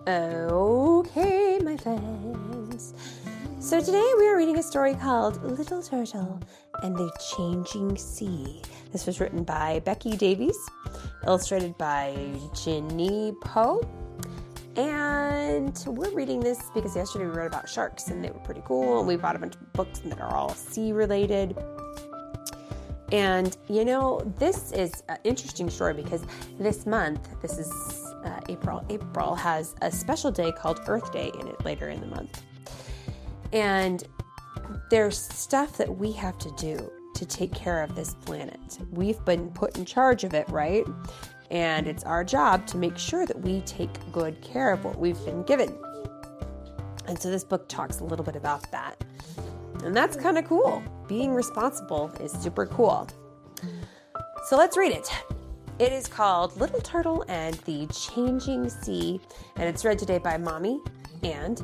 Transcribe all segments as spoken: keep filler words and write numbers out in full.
Okay, my friends. So today we are reading a story called Little Turtle and the Changing Sea. This was written by Becky Davies, illustrated by Ginny Poe. And we're reading this because yesterday we read about sharks and they were pretty cool. And we bought a bunch of books that are all sea related. And, you know, this is an interesting story because this month, this is uh, April, April has a special day called Earth Day in it later in the month. And there's stuff that we have to do to take care of this planet. We've been put in charge of it, right? And it's our job to make sure that we take good care of what we've been given. And so this book talks a little bit about that. And that's kind of cool. Being responsible is super cool. So let's read it. It is called Little Turtle and the Changing Sea, and it's read today by Mommy and...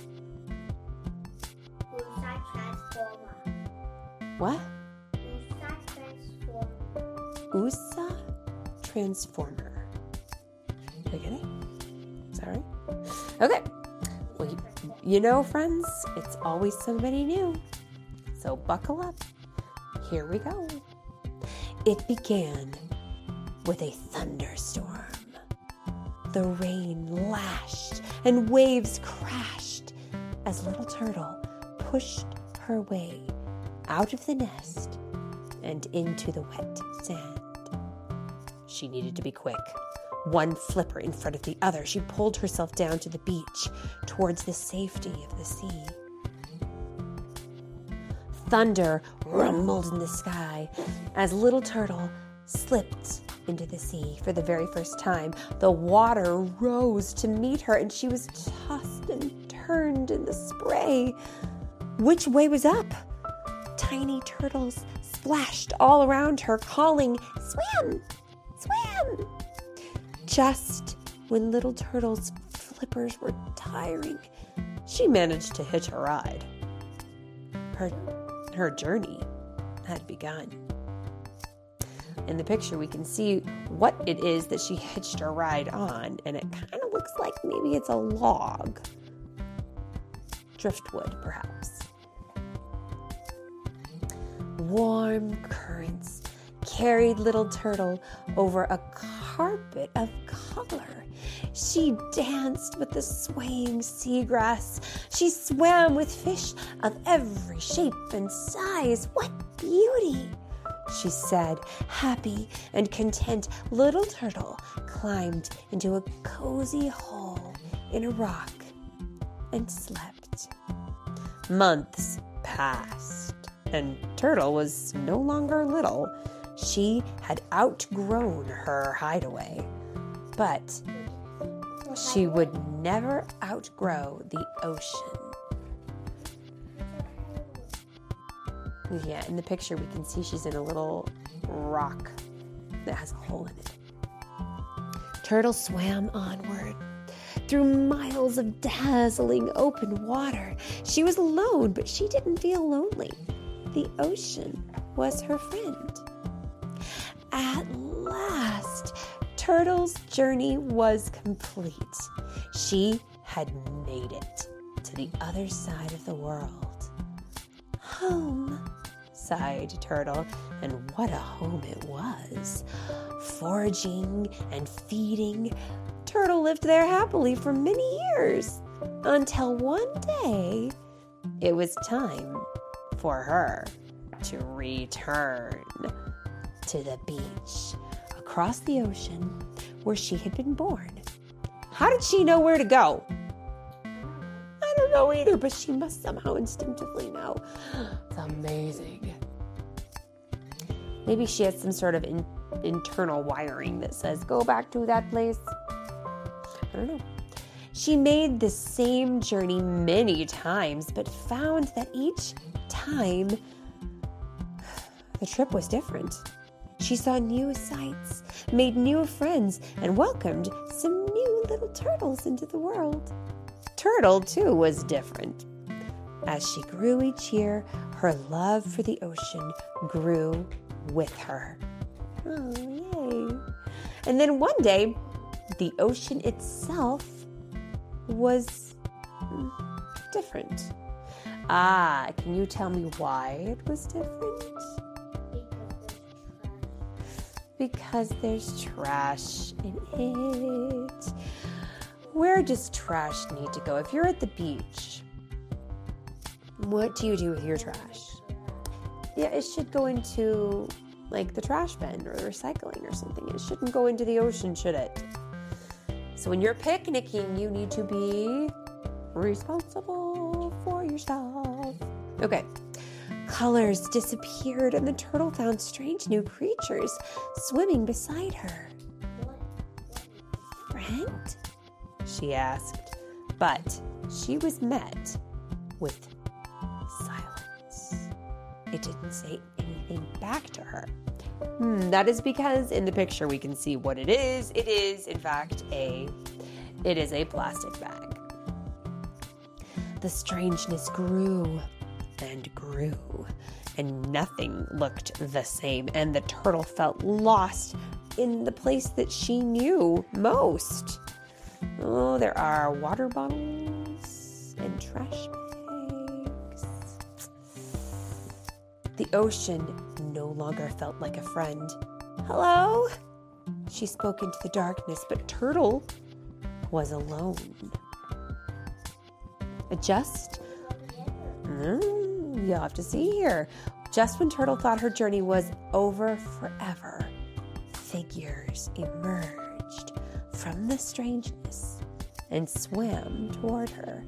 Usa Transformer. What? Usa Transformer. Usa Transformer. Did I get it? Is that right? Okay. Well, you, you know, friends, it's always somebody new. So buckle up. Here we go. It began with a thunderstorm. The rain lashed and waves crashed as Little Turtle pushed her way out of the nest and into the wet sand. She needed to be quick. One flipper in front of the other, she pulled herself down to the beach towards the safety of the sea. Thunder rumbled in the sky as Little Turtle slipped into the sea for the very first time. The water rose to meet her, and she was tossed and turned in the spray. Which way was up? Tiny turtles splashed all around her, calling, "Swim! Swim!" Just when Little Turtle's flippers were tiring, she managed to hitch a ride. Her, her journey had begun. In the picture, we can see what it is that she hitched her ride on, and it kind of looks like maybe it's a log. Driftwood, perhaps. Warm currents carried Little Turtle over a carpet of color. She danced with the swaying seagrass. She swam with fish of every shape and size. What beauty! She said, happy and content. Little Turtle climbed into a cozy hole in a rock and slept. Months passed, and Turtle was no longer little. She had outgrown her hideaway, but she would never outgrow the ocean. Yeah, in the picture we can see she's in a little rock that has a hole in it. Turtle swam onward through miles of dazzling open water. She was alone, but she didn't feel lonely. The ocean was her friend. At last, Turtle's journey was complete. She had made it to the other side of the world. Home, sighed Turtle, and what a home it was. Foraging and feeding, Turtle lived there happily for many years, until one day it was time for her to return to the beach across the ocean where she had been born. How did she know where to go? I don't know either, but she must somehow instinctively know. It's amazing. Maybe she has some sort of in, internal wiring that says, go back to that place. I don't know. She made the same journey many times, but found that each time the trip was different. She saw new sights, made new friends, and welcomed some new little turtles into the world. Turtle, too, was different. As she grew each year, her love for the ocean grew with her. Oh, yay. And then one day, the ocean itself was different. Ah, can you tell me why it was different? Because there's trash in it. Where does trash need to go? If you're at the beach, what do you do with your trash? Yeah, it should go into like the trash bin or the recycling or something. It shouldn't go into the ocean, should it? So when you're picnicking, you need to be responsible for yourself. Okay. Colors disappeared and the turtle found strange new creatures swimming beside her. Friend? She asked, but she was met with silence. It didn't say anything back to her. Hmm, that is because in the picture we can see what it is. It is, in fact, a it is a plastic bag. The strangeness grew and grew, and nothing looked the same, and the turtle felt lost in the place that she knew most. Oh, there are water bottles and trash bags. The ocean no longer felt like a friend. Hello? She spoke into the darkness, but Turtle was alone. Just, mm, you'll have to see here. Just when Turtle thought her journey was over forever, figures emerged from the strangeness and swam toward her.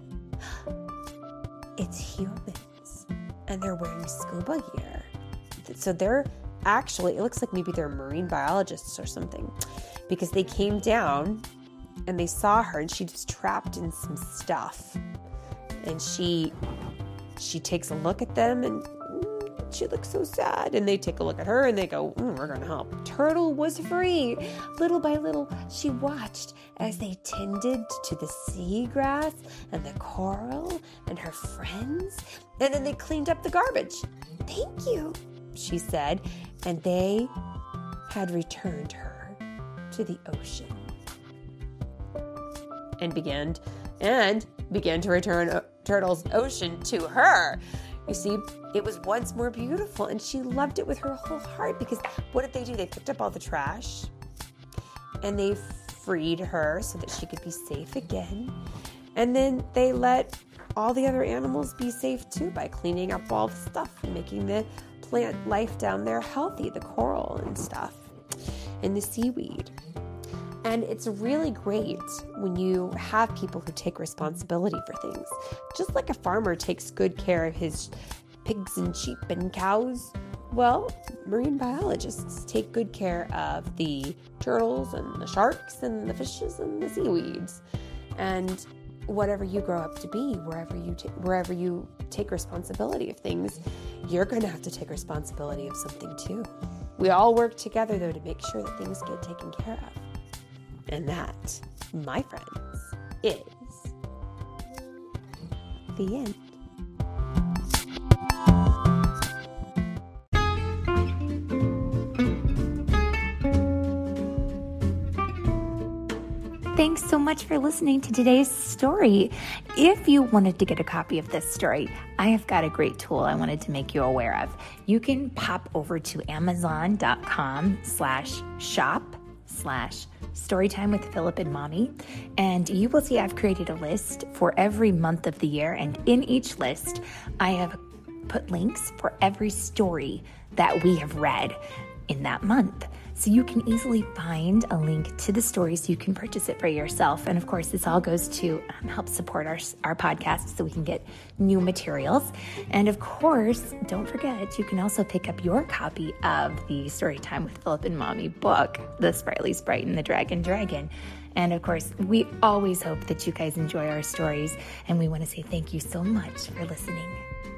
It's humans, and they're wearing scuba gear. So they're actually, it looks like maybe they're marine biologists or something, because they came down and they saw her and she was trapped in some stuff. And she she takes a look at them and mm, she looks so sad. And they take a look at her and they go, mm, we're going to help. Turtle was free. Little by little, she watched as they tended to the seagrass and the coral and her friends. And then they cleaned up the garbage. Thank you, she said. And they had returned her to the ocean. And began and began to return uh, Turtle's ocean to her. You see, it was once more beautiful, and she loved it with her whole heart, because what did they do? They picked up all the trash, and they freed her so that she could be safe again. And then they let all the other animals be safe too by cleaning up all the stuff and making the plant life down there healthy, the coral and stuff, and the seaweed. And it's really great when you have people who take responsibility for things. Just like a farmer takes good care of his pigs and sheep and cows, well, marine biologists take good care of the turtles and the sharks and the fishes and the seaweeds. And whatever you grow up to be, wherever you t- wherever you take responsibility of things, you're going to have to take responsibility of something too. We all work together, though, to make sure that things get taken care of. And that, my friends, is the end. Thanks so much for listening to today's story. If you wanted to get a copy of this story, I have got a great tool I wanted to make you aware of. You can pop over to amazon.com slash shop slash Storytime with Philip and Mommy, and you will see I've created a list for every month of the year, and in each list, I have put links for every story that we have read in that month. So you can easily find a link to the story so you can purchase it for yourself. And of course, this all goes to um, help support our, our podcast so we can get new materials. And of course, don't forget, you can also pick up your copy of the Storytime with Philip and Mommy book, The Sprightly Sprite and the Dragon Dragon. And of course, we always hope that you guys enjoy our stories. And we want to say thank you so much for listening.